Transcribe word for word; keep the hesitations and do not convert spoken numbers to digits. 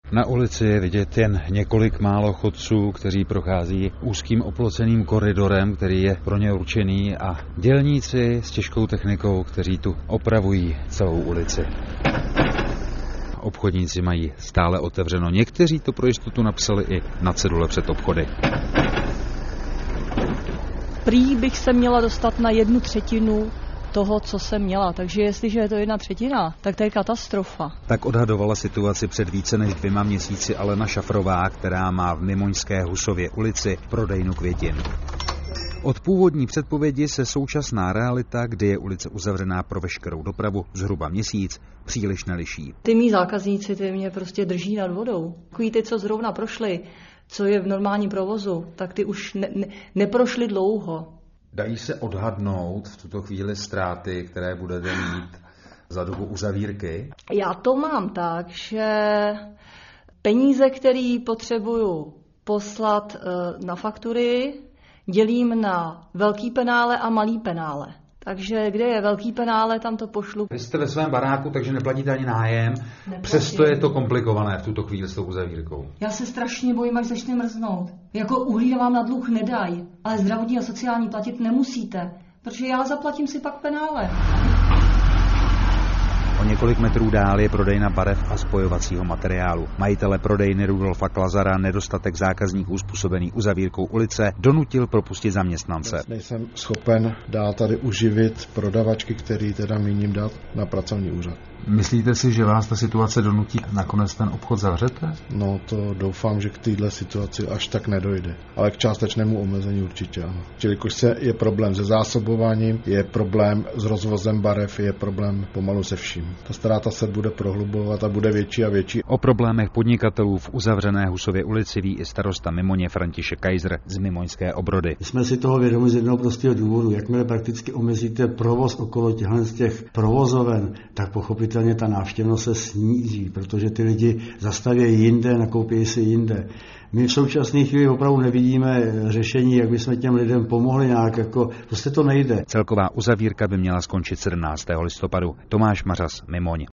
Na ulici je vidět jen několik málo chodců, kteří prochází úzkým oploceným koridorem, který je pro ně určený, a dělníci s těžkou technikou, kteří tu opravují celou ulici. Obchodníci mají stále otevřeno. Někteří to pro jistotu napsali i na cedule před obchody. Prý bych se měla dostat na jednu třetinu toho, co jsem měla. Takže jestliže je to jedna třetina, tak to je katastrofa. Tak odhadovala situaci před více než dvěma měsíci Alena Šafrová, která má v mimoňské Husově ulici prodejnu květin. Od původní předpovědi se současná realita, kdy je ulice uzavřená pro veškerou dopravu zhruba měsíc, příliš neliší. Ty mý zákazníci, ty mě prostě drží nad vodou. Takový ty, co zrovna prošli, co je v normálním provozu, tak ty už ne, ne, neprošli dlouho. Dají se odhadnout v tuto chvíli ztráty, které budete mít za dobu uzavírky? Já to mám tak, že peníze, které potřebuju poslat na faktury, dělím na velký penále a malý penále. Takže kde je velký penále, tam to pošlu. Vy jste ve svém baráku, takže neplatíte ani nájem. Neplatím. Přesto je to komplikované v tuto chvíli s tou uzavírkou. Já se strašně bojím, až začne mrznout. Jako uhlí vám na dluh nedají, ale zdravotní a sociální platit nemusíte, protože já zaplatím si pak penále. O několik metrů dál je prodejna barev a spojovacího materiálu. Majitele prodejny Rudolfa Klazara nedostatek zákazníků způsobený uzavírkou ulice donutil propustit zaměstnance. Nejsem schopen dál tady uživit prodavačky, který teda míním dát na pracovní úřad. Myslíte si, že vás ta situace donutí nakonec ten obchod zavřete? No to doufám, že k téhle situaci až tak nedojde. Ale k částečnému omezení určitě ano. Čili se je problém se zásobováním, je problém s rozvozem barev, je problém pomalu se vším. Ta ztráta se bude prohlubovat a bude větší a větší. O problémech podnikatelů v uzavřené Husově ulici ví i starosta Mimoně František Kaiser z Mimoňské Obrody. Jsme si toho vědomi z jednoho prostého důvodu. Jakmile prakticky omezíte provoz okolo těchto z těch provozoven, tak pochopitelně ta návštěvnost se sníží, protože ty lidi zastaví jinde, nakoupí si jinde. My v současné chvíli opravdu nevidíme řešení, jak bychom těm lidem pomohli nějak, jako prostě to nejde. Celková uzavírka by měla skončit sedmnáctého listopadu. Tomáš Mařas, Mimoň.